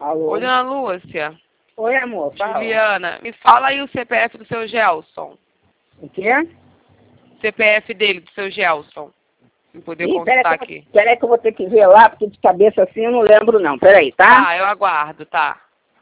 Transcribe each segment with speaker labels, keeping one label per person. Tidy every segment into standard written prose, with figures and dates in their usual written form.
Speaker 1: Alô?
Speaker 2: Oi, dona Lúcia.
Speaker 1: Oi, amor, fala.
Speaker 2: Juliana, me fala aí o CPF do seu Gelson.
Speaker 1: O quê?
Speaker 2: CPF dele, do seu Gelson. Pra eu poder consultar aqui.
Speaker 1: Peraí que eu vou ter que ver lá, porque de cabeça assim eu não lembro não. Peraí, tá?
Speaker 2: Tá, eu aguardo, tá.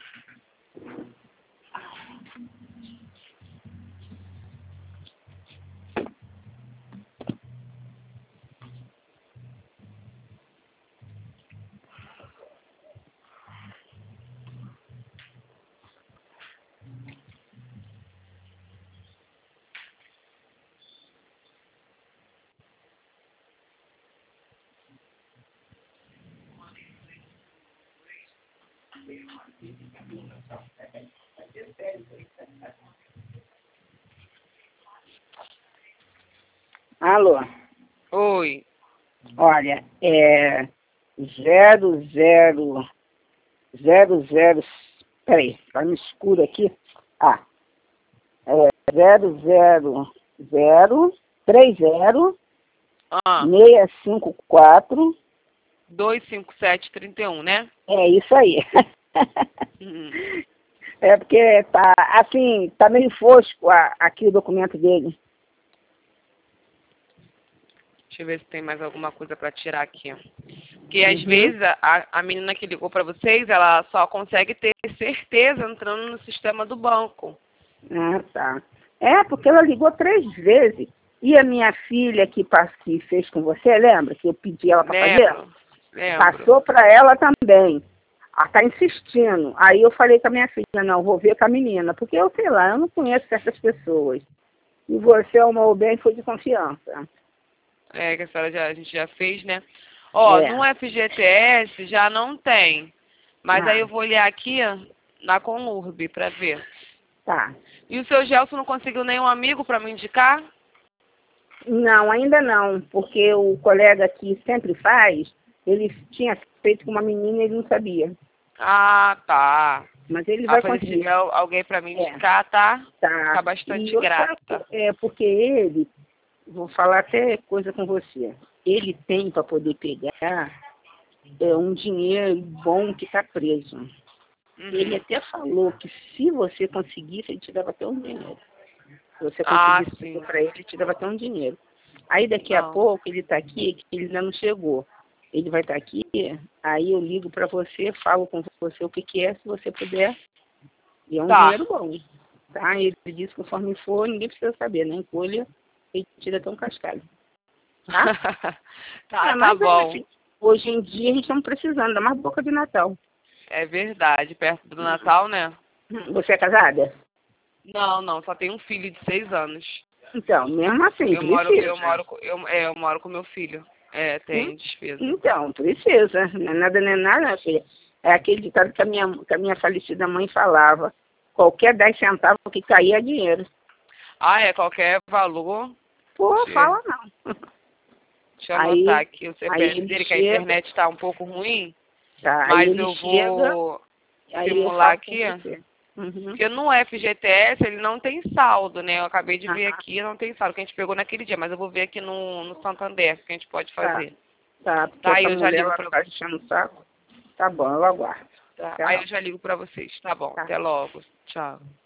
Speaker 1: Alô?
Speaker 2: Oi.
Speaker 1: Olha, é 00. Peraí, tá no escuro aqui. Ah, é 00030
Speaker 2: Ah,
Speaker 1: 654.
Speaker 2: 25731, né?
Speaker 1: É isso aí.
Speaker 2: Uhum.
Speaker 1: É porque tá assim, tá meio fosco aqui o documento dele.
Speaker 2: Deixa eu ver se tem mais alguma coisa pra tirar aqui. Porque às vezes a menina que ligou pra vocês, ela só consegue ter certeza entrando no sistema do banco.
Speaker 1: Ah, tá. É, porque ela ligou 3 vezes. E a minha filha que fez com você, lembra? Que eu pedi ela para fazer?
Speaker 2: Lembro.
Speaker 1: Passou para ela também. Ela está insistindo. Aí eu falei com a minha filha, não, vou ver com a menina. Porque eu sei lá, eu não conheço certas pessoas. E você, o bem, foi de confiança.
Speaker 2: É, que a gente já fez, né? Ó, no FGTS já não tem. Mas aí eu vou olhar aqui na Conurb pra ver.
Speaker 1: Tá.
Speaker 2: E o seu Gelson não conseguiu nenhum amigo pra me indicar?
Speaker 1: Não, ainda não. Porque o colega que sempre faz, ele tinha feito com uma menina e ele não sabia.
Speaker 2: Ah, tá.
Speaker 1: Mas ele vai
Speaker 2: Fazer se
Speaker 1: conseguir.
Speaker 2: tiver alguém pra me indicar, tá?
Speaker 1: Tá.
Speaker 2: Ficar bastante
Speaker 1: E outra,
Speaker 2: grata.
Speaker 1: porque ele, vou falar até coisa com você, ele tem para poder pegar um dinheiro bom que está preso. Ele até falou que se você conseguisse, ele te dava até um dinheiro. Se você conseguisse para ele, ele te dava até um dinheiro. Aí daqui a pouco ele está aqui, que ele ainda não chegou. Ele vai estar aqui, aí eu ligo para você, falo com você o que é, se você puder. E é um dinheiro bom. Tá? Ele disse que conforme for, ninguém precisa saber, né? Encolha, ele tira até um cascalho. Tá?
Speaker 2: Tá bom.
Speaker 1: Assim, hoje em dia a gente não precisando, dá mais boca de Natal.
Speaker 2: É verdade, perto do Natal, né?
Speaker 1: Você é casada?
Speaker 2: Não, só tenho um filho de 6 anos.
Speaker 1: Então, mesmo assim,
Speaker 2: eu moro com meu filho. É, tem despesa.
Speaker 1: Então, precisa. Não é nada, né, filha? É aquele ditado que a minha falecida mãe falava. Qualquer 10 centavos que caía é dinheiro.
Speaker 2: Ah, é qualquer valor?
Speaker 1: Pô, fala não.
Speaker 2: Deixa eu anotar aqui o CPF dele, que a internet está um pouco ruim.
Speaker 1: Tá,
Speaker 2: mas eu vou simular aqui. Porque no FGTS ele não tem saldo, né? Eu acabei de ver aqui, não tem saldo, que a gente pegou naquele dia. Mas eu vou ver aqui no Santander, que a gente pode fazer.
Speaker 1: Porque
Speaker 2: aí eu já ligo pra
Speaker 1: vocês. Enchendo o saco. Tá bom, eu aguardo.
Speaker 2: Aí eu já ligo pra vocês. Tá bom, até logo. Tchau.